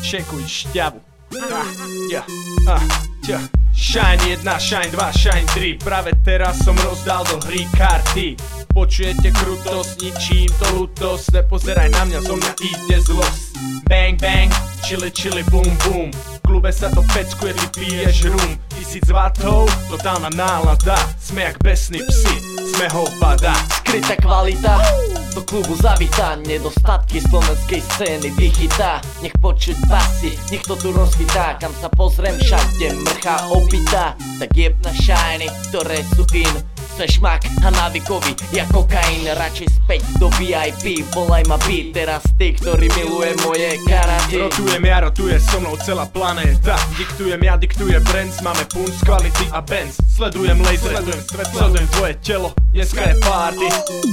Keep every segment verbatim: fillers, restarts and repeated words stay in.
čekuj šťavu. Ah, yeah, ah, yeah. Shine jedna, Shine dva, Shine tri. Práve teraz som rozdal do hry karty. Počujete krutosť, ničím to lutosť. Nepozeraj na mňa, zo mňa ide zlosť. Bang bang, chili chili boom boom. V klube sa to peckuje, vypiješ rum. Tisíc vatov, totálna nálada. Sme jak besní psi, sme hovada. Skrytá kvalita, do klubu zavítá. Nedostatky slovenskej scény vychytá. Nech počuť basy, nech to tu rozchytá. Kam sa pozriem, všade mrchá opitá. Tak jeb na shiny, ktoré sú in. Sme šmak a návykový, ja kokain. Radšej späť do vé í pé, volaj ma beat. Teraz ty, ktorý miluje moje karate. Rotujem ja, rotuje so mnou celá planéta. Diktujem ja, diktuje Brands. Máme punč, kvality a Benz. Sledujem laser, sledujem svetlo, sledujem tvoje telo. Dneska je party,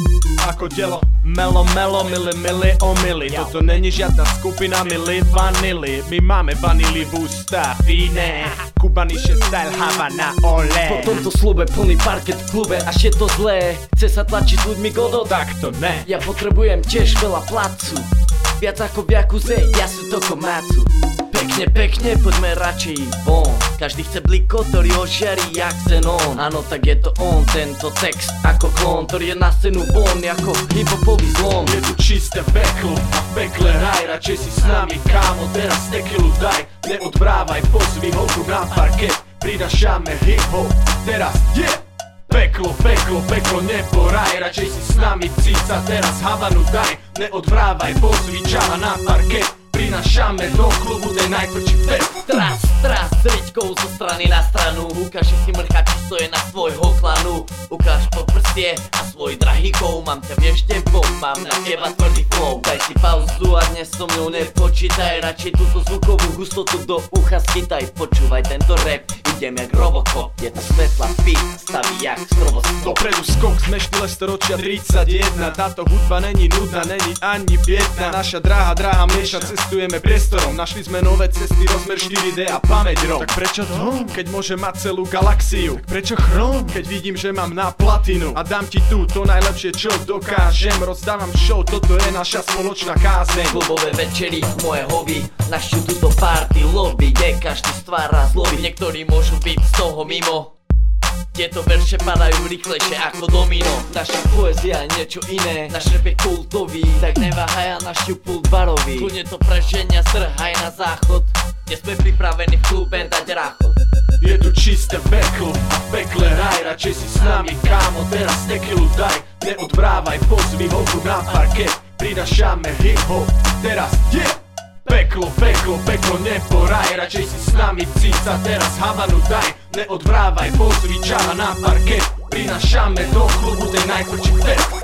ako delo. Melo, melo, mili, mili, omily. Toto není žiadna skupina, mili vanily. My máme vanily v ústach, iné. Kubaniše style, Havana, ole. Po tomto slube plný parket v klube, až je to zlé. Chce sa tlačiť s ľuďmi godot? Tak to ne. Ja potrebujem tiež veľa placu. Viac ako v Jakuze, ja sú to komácu. Pekne, pekne, poďme radšej von. Každý chce bliko, ktorý ožiari jak xenón. Áno, tak je to on, tento text ako klón, ktorý je na scénu von ako hip-hopový zlom. Je tu čisté peklo a v pekle raj. Radšej si s nami, kámo, teraz tekilu daj. Neodbrávaj, pozvi holku na parket. Pridašame hip-hop, teraz je yeah! Peklo, peklo, peklo, neporaj. Radšej si s nami cica, teraz Havanu daj. Neodvrávaj, pozvi čava na parket. Prinášame do klubu ten najtvrdší fest. Tras, tras, s riťkou zo strany na stranu. Ukáž si mrcha, či stoje na svojho klanu. Ukáž po prstie a svoj drahý kov. Mám ťa v eštebom, mám na teba tvrdý flow. Daj si pauzu a dnes so mnou nepočítaj. Radšej túto zvukovú hustotu do ucha schytaj. Počúvaj tento rap, idem jak Robocop. Je to svetla, fit, staví jak stroboskop. Dopredu skok, sme štýle storočia tridsaťjeden. Táto hudba není nudná, není ani biedna. Naša dráha, dráha mieša, cestujeme priestorom. Našli sme nové cesty, rozmer štyri dé a pamäť rom. Tak prečo to? Keď môže mať celú galaxiu. Tak prečo chrom? Keď vidím, že mám na platinu. A dám ti tu to najlepšie, čo dokážem. Rozdávam show, toto je naša spoločná kázeň. Klubové večery, moje hobby. Našu túto party lobby, kde každý stvára zloby. Niektorí môžu byť z toho mimo. Tieto verše padajú rýchlejšie ako domino. Naša poézia je niečo iné. Náš rap je kultový, tak neváhaj a našu pult barový. Kľudne to preženia, strhaj na záchod. Dnes sme pripravení v klube dať ráchod. Je tu čisté peklo a v pekle raj. Radšej si s nami, kámo, teraz tekilu daj. Neodbrávaj, pozvi holku na parket. Pridašame hip-hop, teraz je yeah! Peklo, peklo, peklo, neporaj. Radšej si s nami cica, teraz Havanu daj. Neodbrávaj, pozvi čava na parket. Prinášame do klubu ten najtvrdší fest.